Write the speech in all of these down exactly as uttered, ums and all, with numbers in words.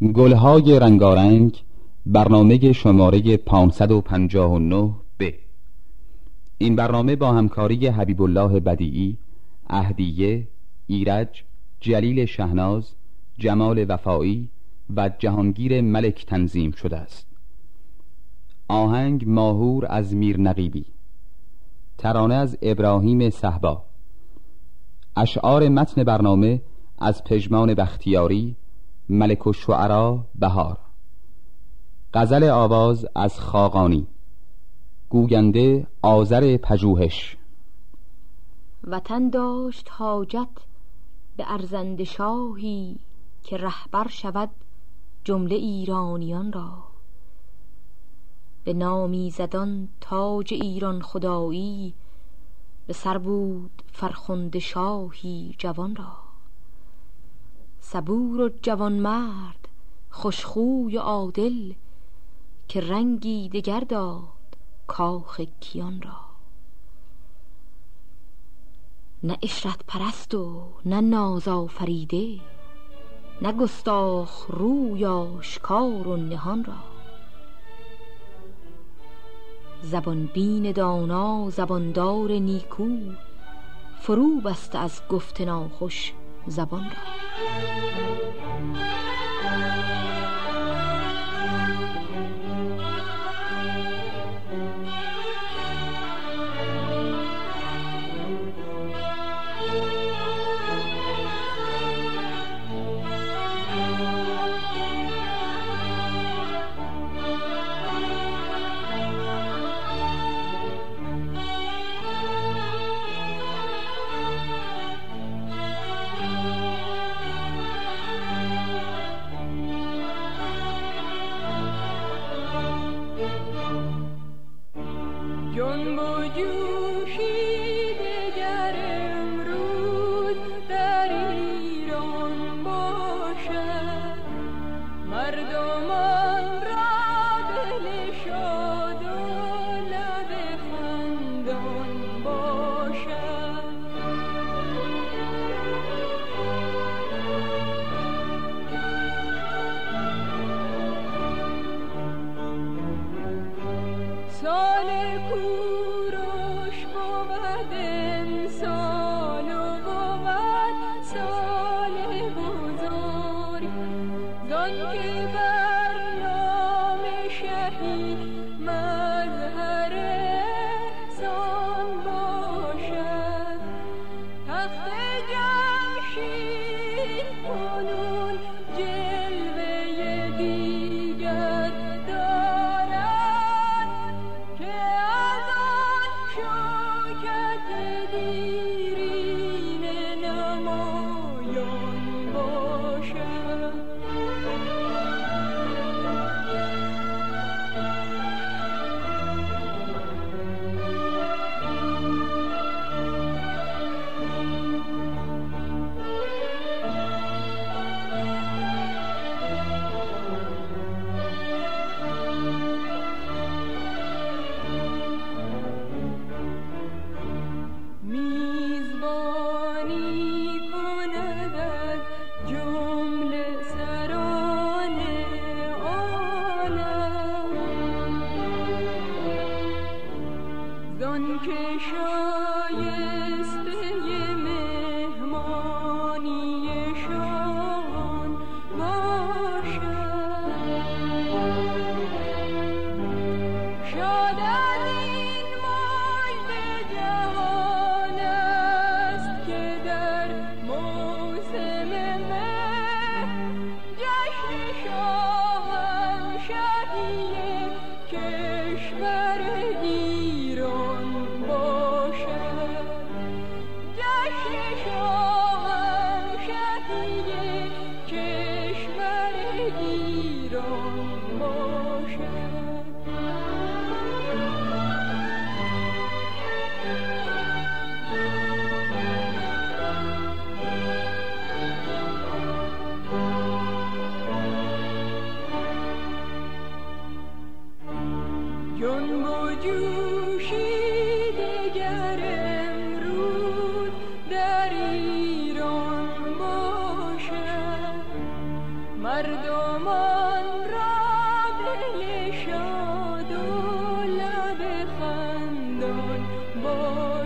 گلهای رنگارنگ، برنامه شماره پانصد و پنجاه و نه ب. این برنامه با همکاری حبیب الله بدیعی، اهدیه، ایرج، جلیل شهناز، جمال وفایی و جهانگیر ملک تنظیم شده است. آهنگ ماهور از میر نقیبی، ترانه از ابراهیم صهبا. اشعار متن برنامه از پژمان بختیاری، ملک الشعرا بهار. غزل آواز از خاقانی. گوینده آذر پژوهش. وطن داشت حاجت به ارزنده شاهی، که رهبر شود جمله ایرانیان را. به نامی زدان تاج ایران خدایی، به سر بود فرخنده شاهی جوان را. صبور و جوان مرد خوشخوی و عادل، که رنگی دگر داد کاخ کیان را. نه عشرت پرست و نه ناز آفریده، نه گستاخ روی آشکار و نهان را. زبان بین دانا زباندار نیکو، فرو بسته از گفت ناخوش زبان را.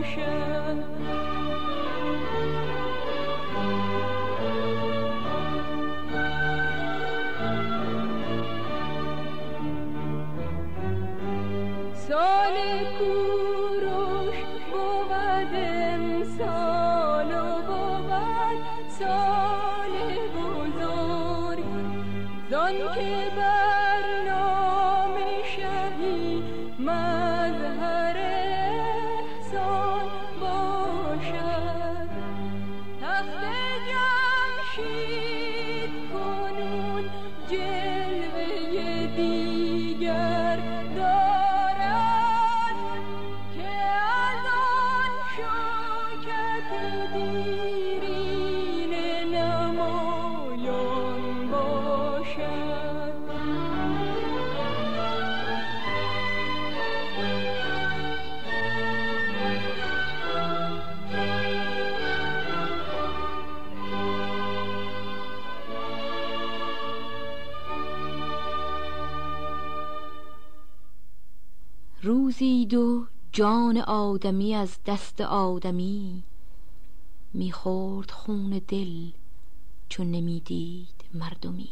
روزی دو جان آدمی از دست آدمی میخورد خون دل چون نمیدید مردمی.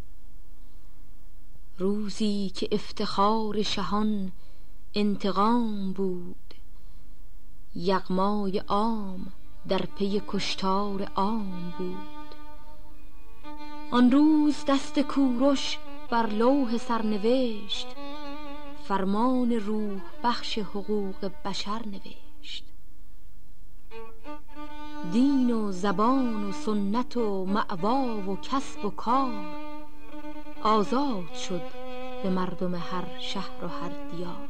روزی که افتخار شهان انتقام بود، یغمای عام در پی کشتار عام بود. آن روز دست کوروش بر لوح سرنوشت، فرمان روح بخش حقوق بشر نوشت. دین و زبان و سنت و مأوا و کسب و کار، آزاد شد به مردم هر شهر و هر دیار.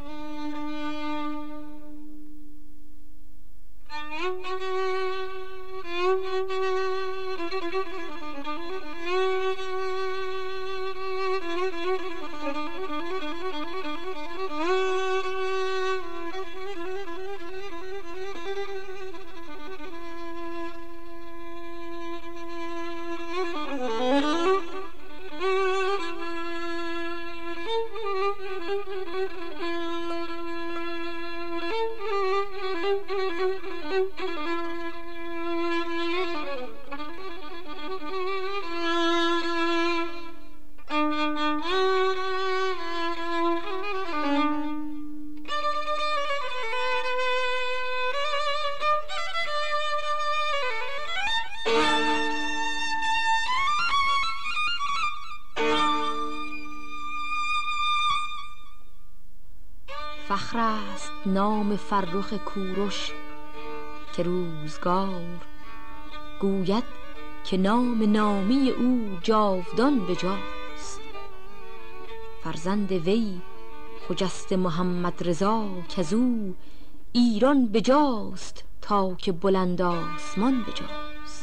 فخر است نام فرخ کوروش که روزگار گوید که نام نامی او جاودان بجاست. فرزند وی خجسته محمد رضا کزو ایران بجاست تا که بلند آسمان بجاست.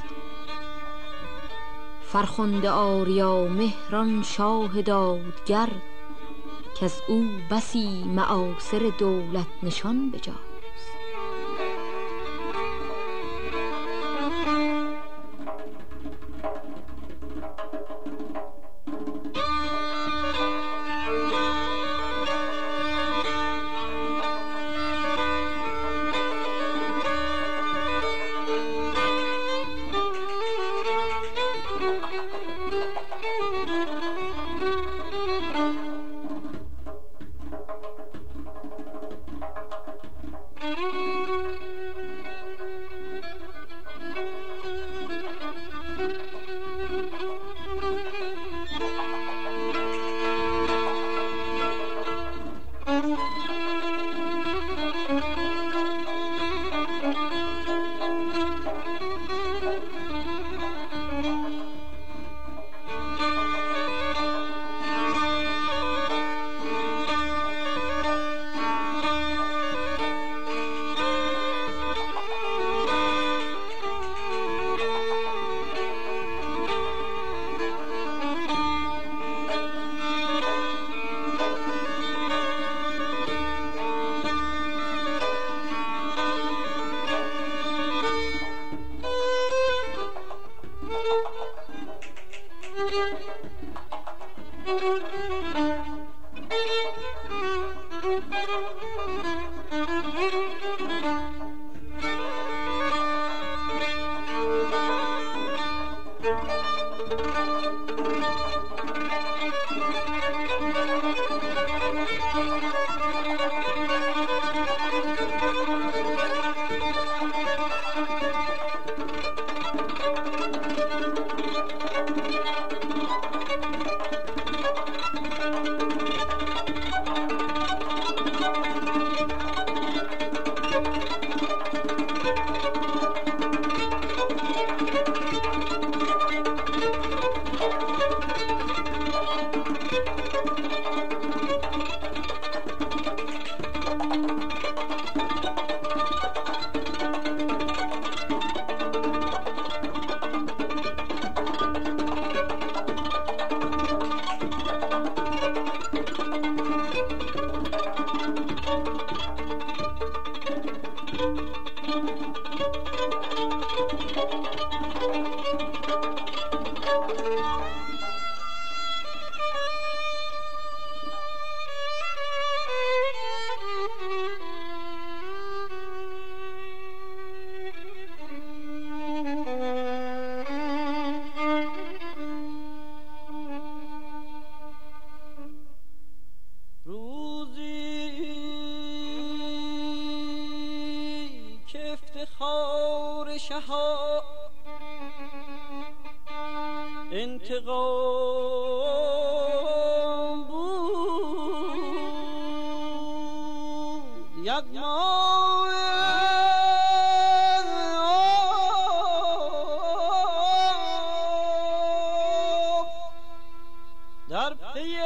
فرخنده آریا مهران شاه دادگر که از او بسی معاصر دولت نشان بجاست. انتقام بود یک ماه در پی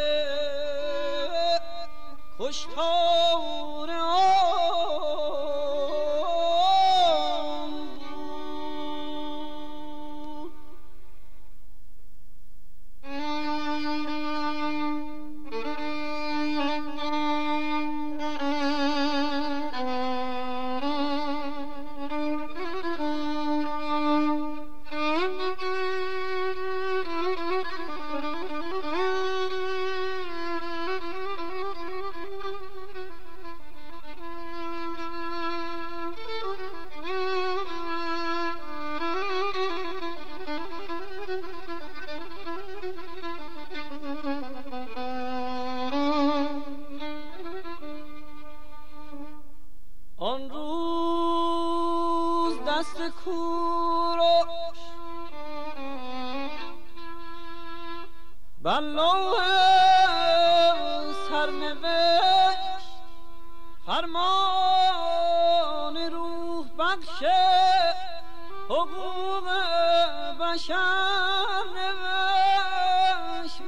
کشتار آن روز دست کوروش بر لوح سرنوشت فرمان روح بخش حقوق بشر نوشت.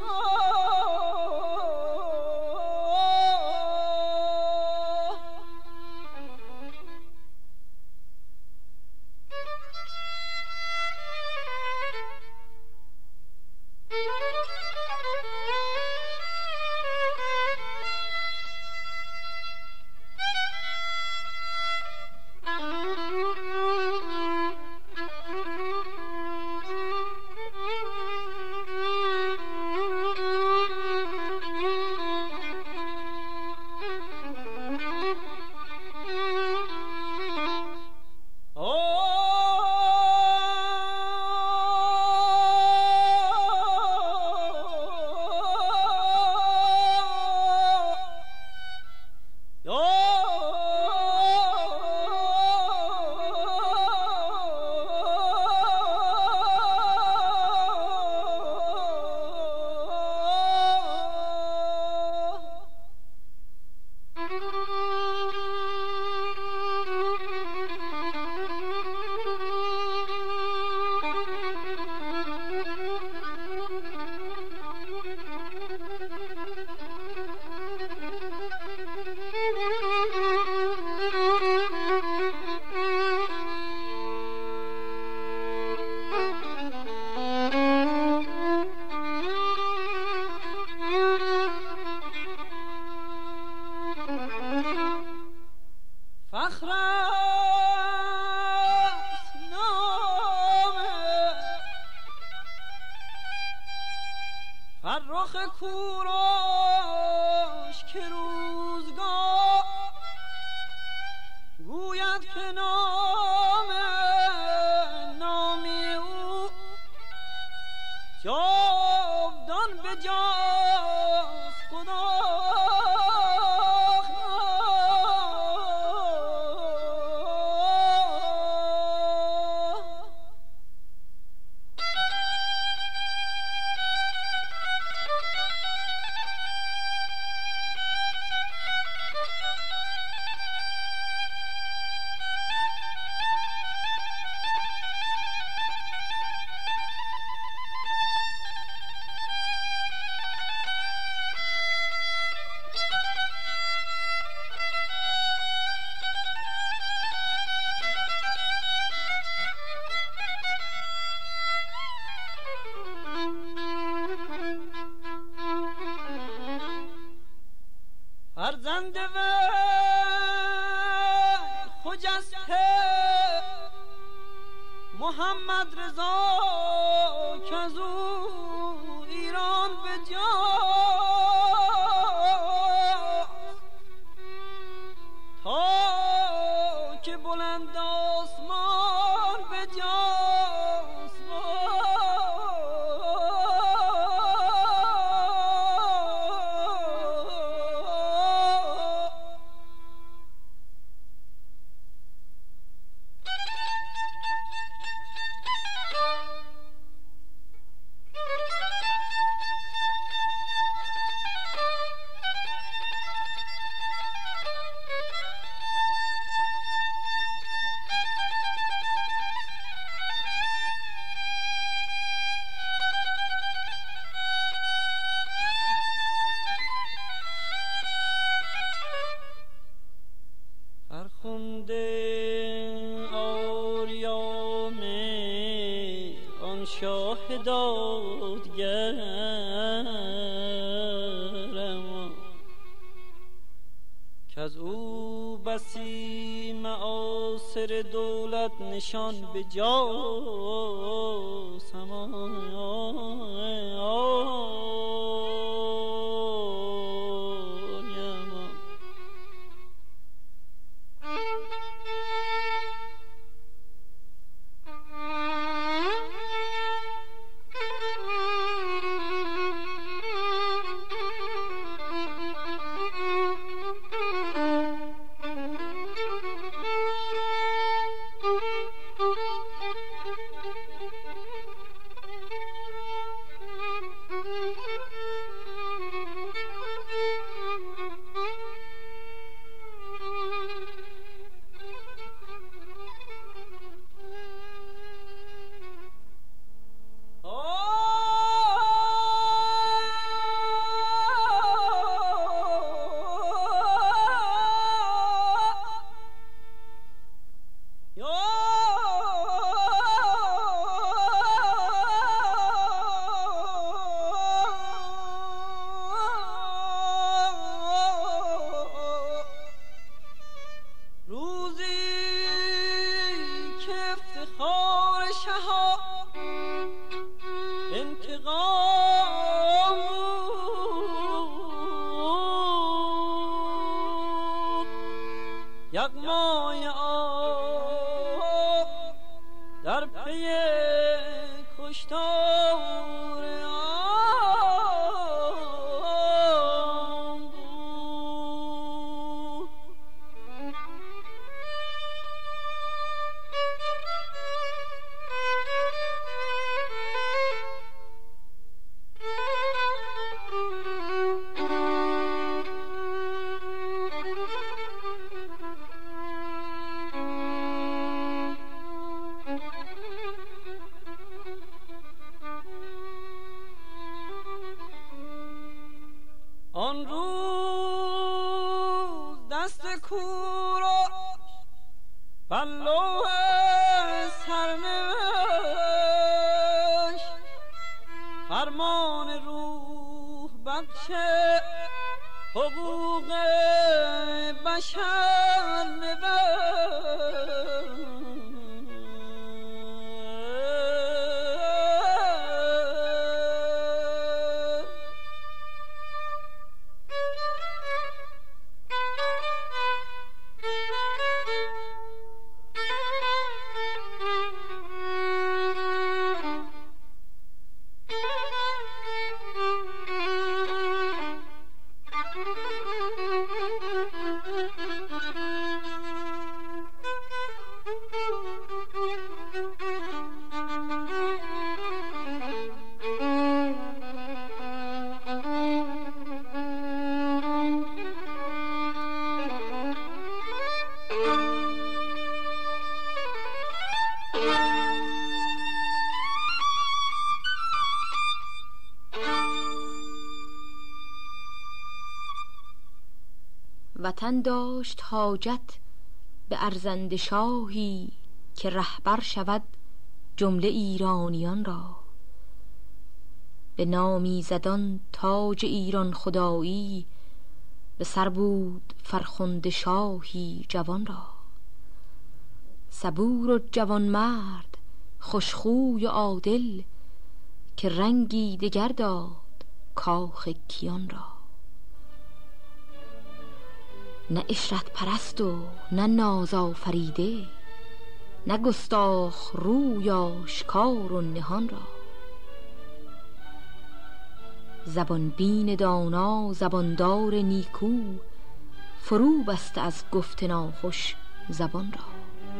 فرخ کوروش که روزگار گوید که نام نامی او جاودان به جاست خدا. فرزند و خود خجسته محمد رضا که از او ایران به جاست تا که بلند آسمان به جاست. شاه دادگرم که از او بسی معاصر دولت نشان به جا یک مایه آب در پی کشتار آن بود. آن روز دست کوروش بر لوح سرنوشت فرمان روح بخش حقوق بشر نوشت. وطن داشت حاجت به ارزنده شاهی که رهبر شود جمله ایرانیان را. به نامی زدان تاج ایران خدایی به سر بود فرخنده شاهی جوان را. صبور و جوانمرد، خوشخوی و عادل، که رنگی دگر داد کاخ کیان را. نه عشرت پرست و نه ناز آفریده، نه گستاخ روی آشکار و نهان را. زبان بین دانا زباندار نیکو، فرو بسته از گفت ناخوش زبان را.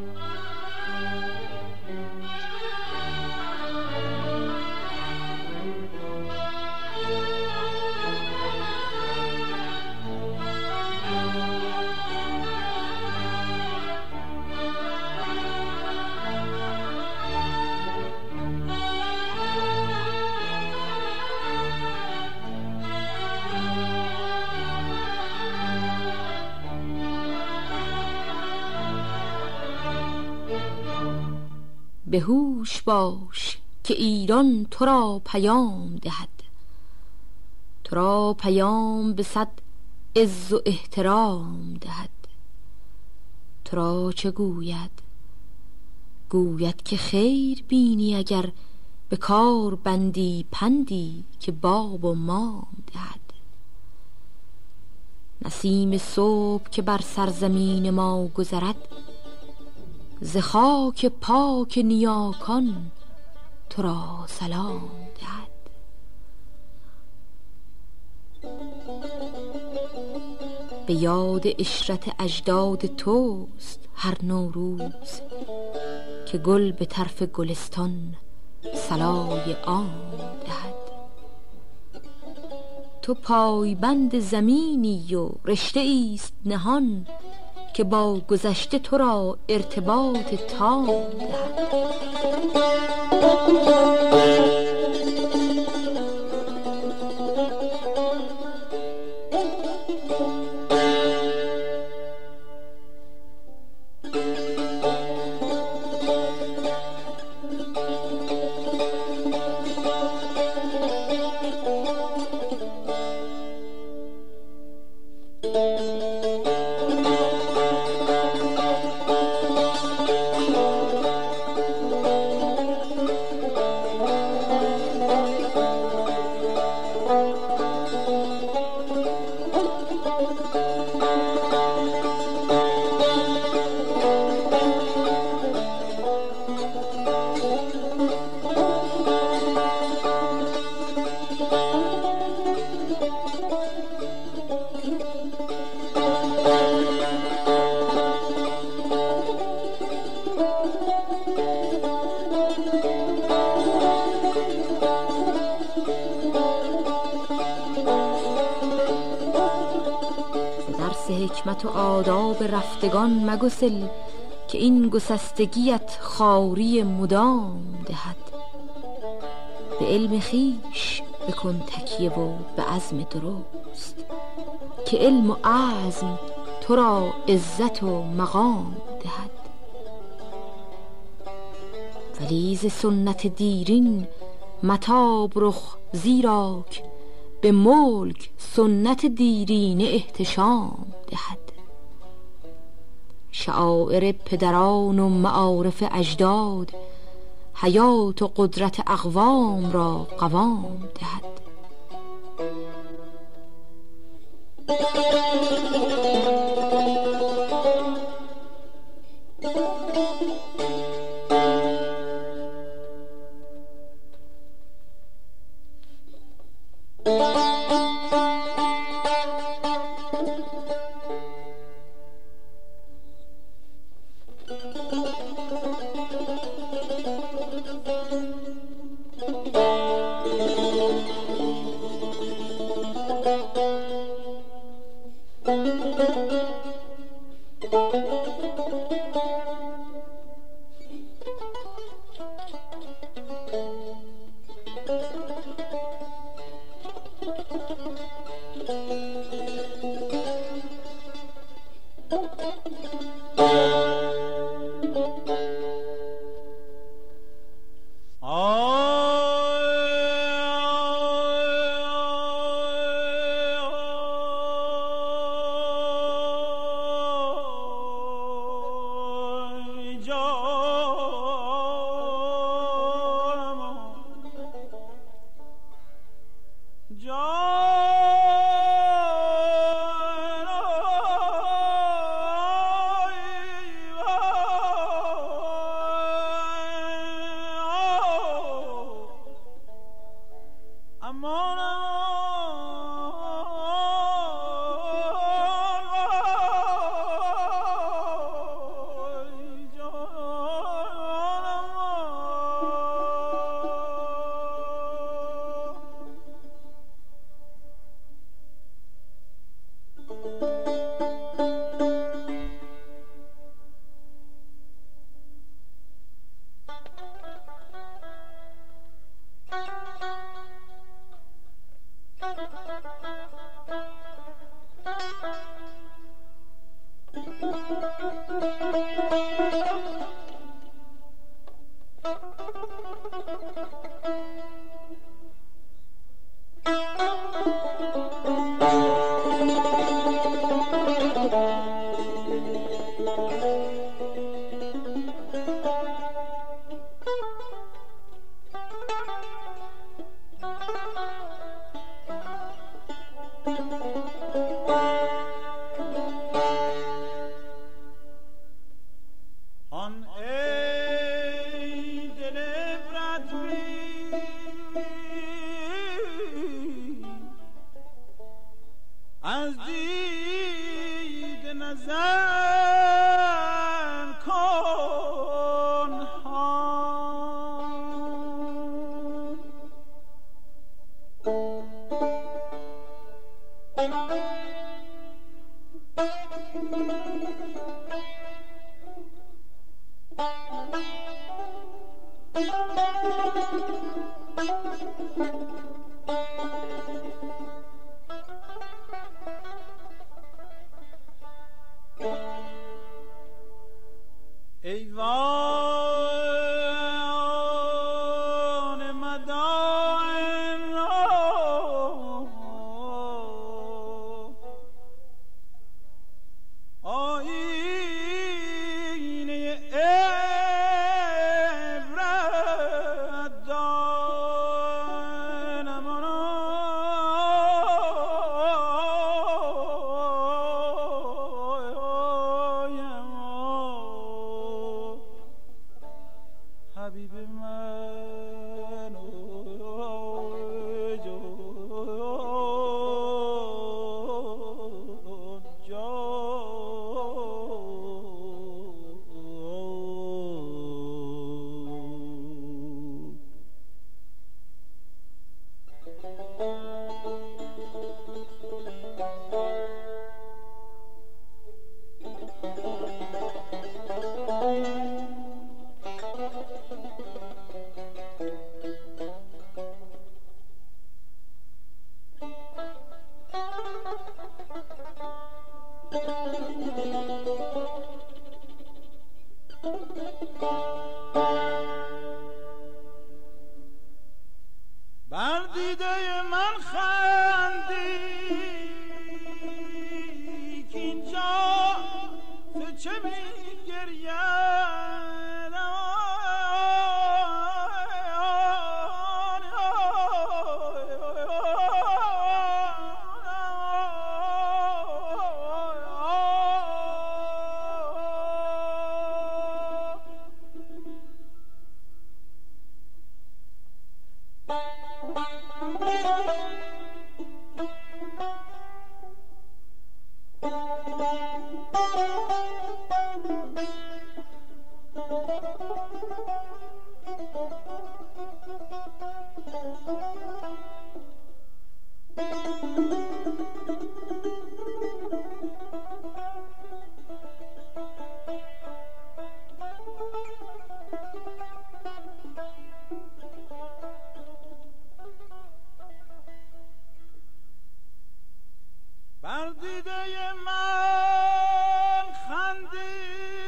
به هوش باش که ایران تو را پیام دهد، تو را پیام به صد عز و احترام دهد. تو را چه گوید؟ گوید که خیر بینی اگر به کار بندی پندی که باب و مام دهد. نسیم صبح که بر سرزمین ما گذرد، ز خاک پاک نیاکان تو را سلام دهد. به یاد عشرت اجداد توست هر نوروز، که گل به طرف گلستان صلای عام دهد. تو پایبند زمینی و رشته ایست نهان، که با گذشته تو را ارتباط تام دهد. حکمت و آداب رفتگان مگسل، که این گسستگیت خاری مدام دهد. به علم خیش بکن تکیه و به عزم درست، که علم و عزم تو را عزت و مقام دهد. ولی ز سنت دیرین متاب رخ، زیراک به ملک سنت دیرینه احتشام دهد. شعائر پدران و معارف اجداد، حیات و قدرت اقوام را قوام دهد. جان آن ای دل عبرت از دید نظر کن ایوان مدائن آیینه عبرت دانم حبیب من بر دیده من خندی که اینجا ز چه می گرید بر دیده من خندی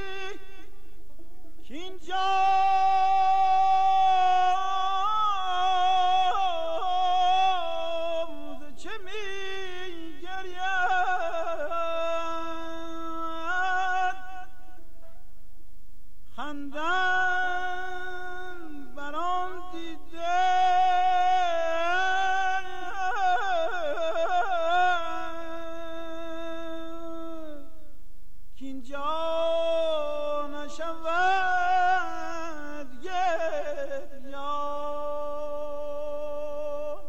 که اینجا چه می گرید خندن بر آن دیده اینجا نشود گریان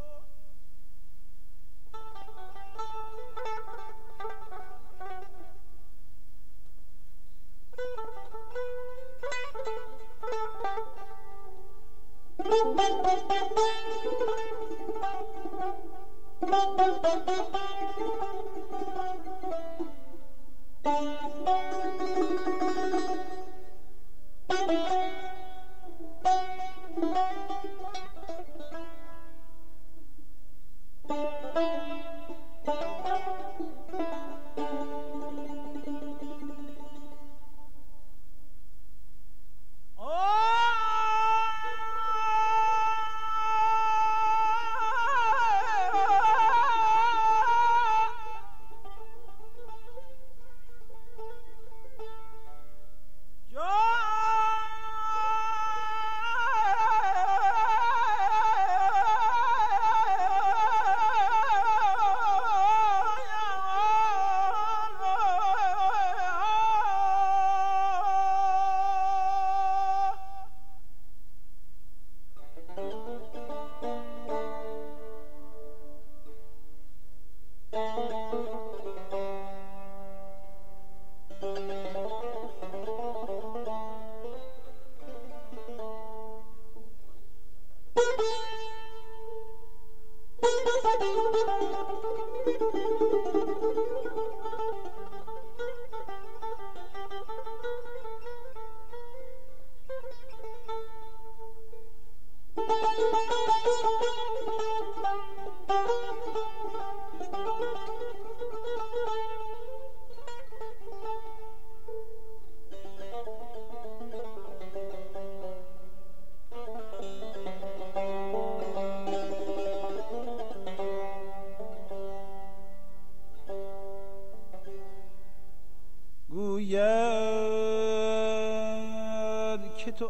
که تو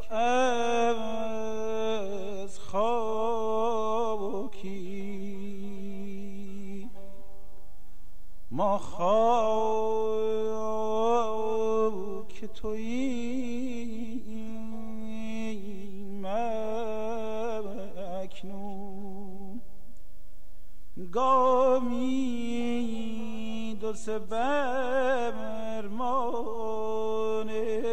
از خاکی ما خاک توییم اکنون گامی دو سه برمانه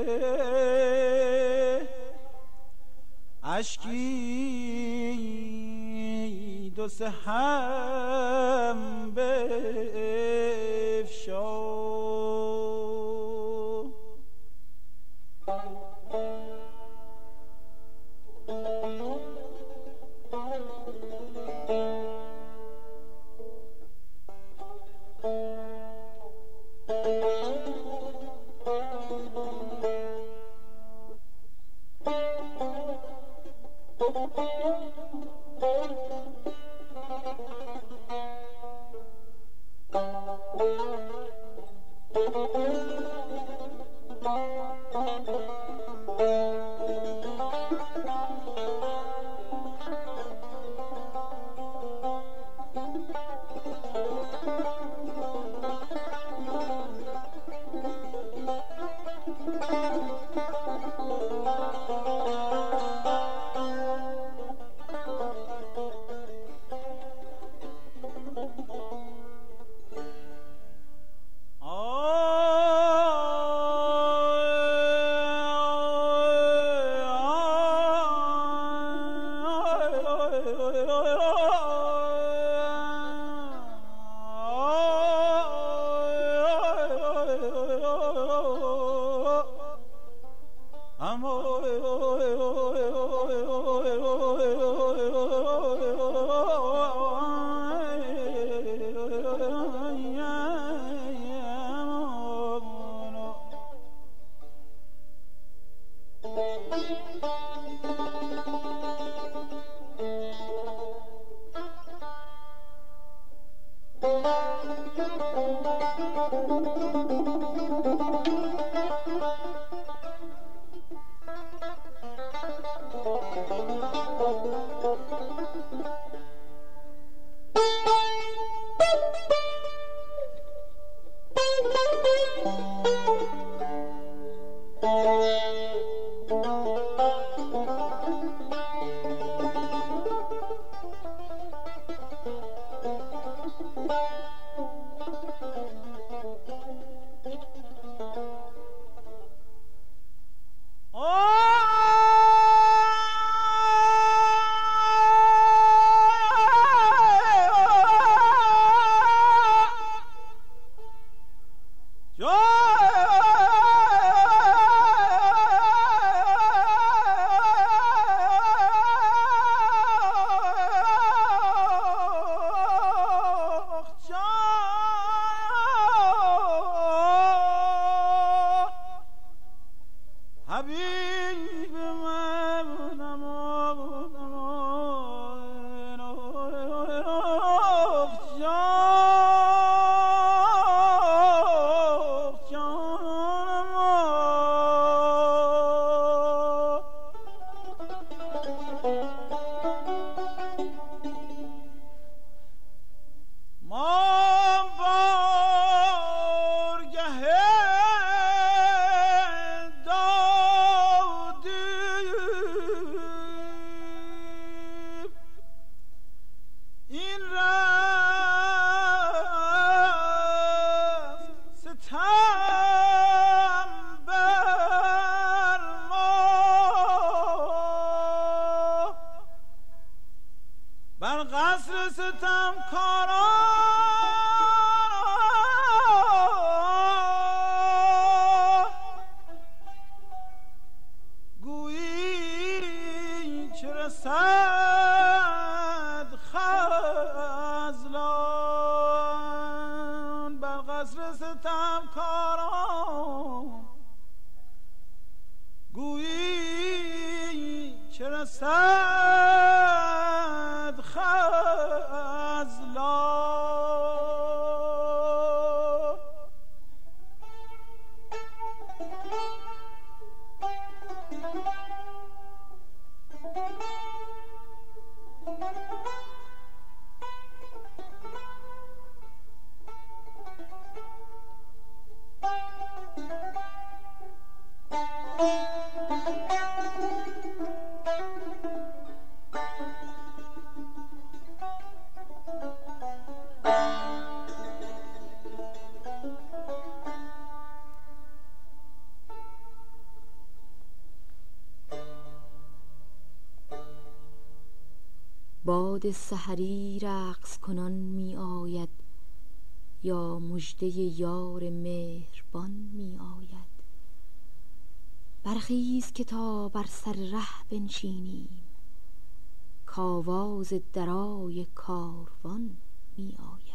اشکی دو سه هم بفشا Thank you. باد سحری رقص کنان می آید، یا مژده یار مهربان می آید. برخیز که تا بر سر ره بنشینیم، کآواز درای کاروان می آید.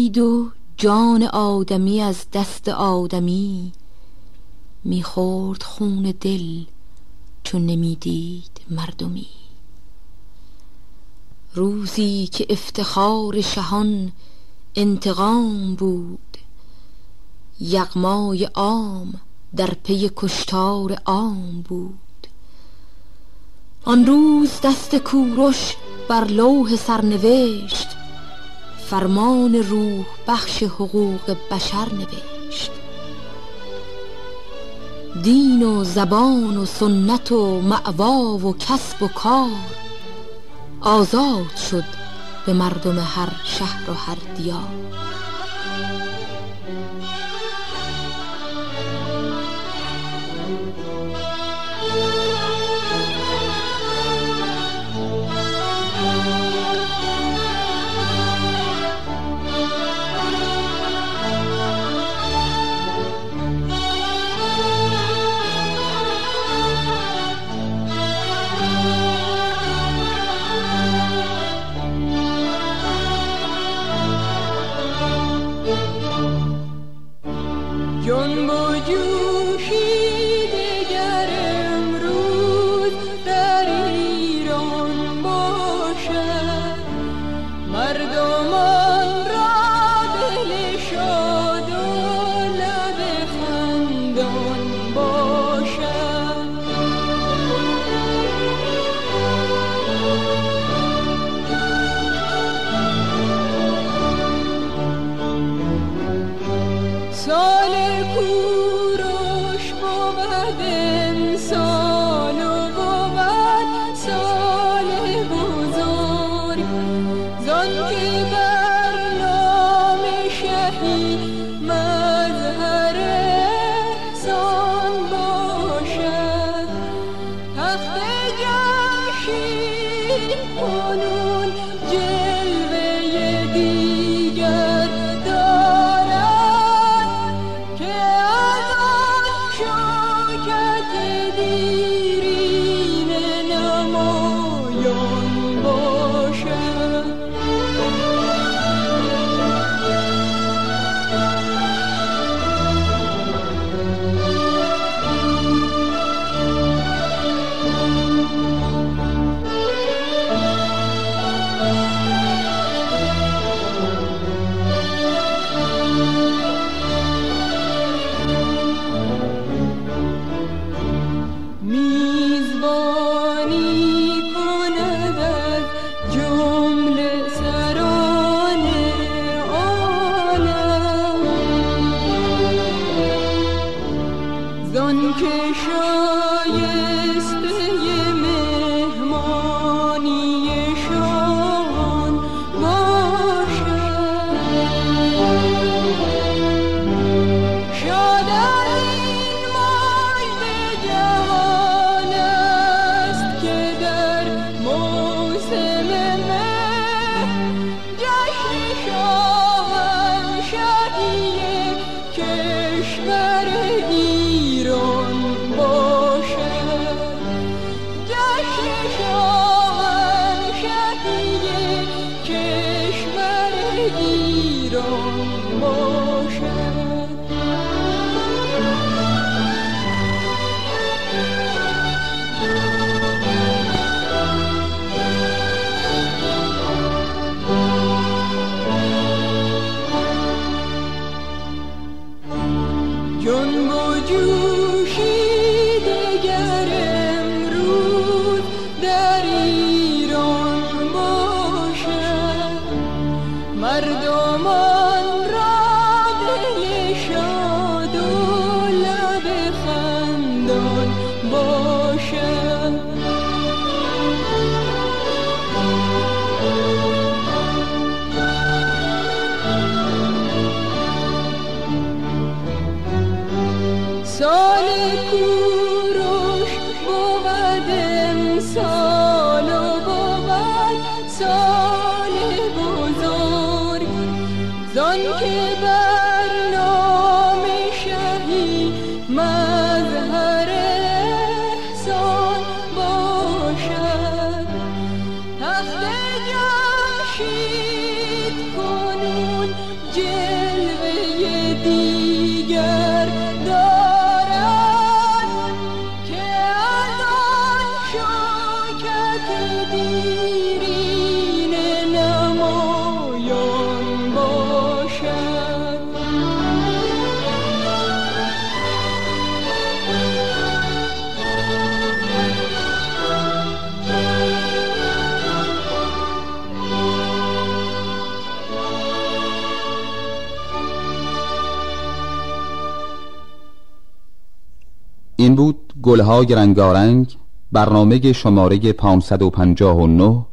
دید و جان آدمی از دست آدمی، میخورد خون دل چون نمیدید مردمی. روزی که افتخار شهان انتقام بود، یغمای عام در پی کشتار عام بود. آن روز دست کوروش بر لوح سرنوشت، فرمان روح بخش حقوق بشر نوشت. دین و زبان و سنت و مأوا و کسب و کار، آزاد شد به مردم هر شهر و هر دیار. جنب و جوشی دگر امروز در ایران باشد، مردمان را دل شاد و لب خندان باشد. سال کوروش بود امسال و بود سال بزرگ، زان که بر نام شهی مظهر احسان باشد. تخت جمشید کنون جلوه دیگر زان که شایسته مهمانیشان باشد. شاد از این مجد جوان است که در موسم مه جشن شاهنشهی کشور ایران باشد. جشن شاهنشهی کشور ایران باشد. جنب و جوشی دگر امروز در ایران باشد، مردمان را دل شاد و لب خندان باشد. سال کوروش بود امسال و بود سال بزرگ، زان که بر نام شهی مظهر این بود گلهای رنگارنگ، برنامه شماره پانصد و پنجاه و نه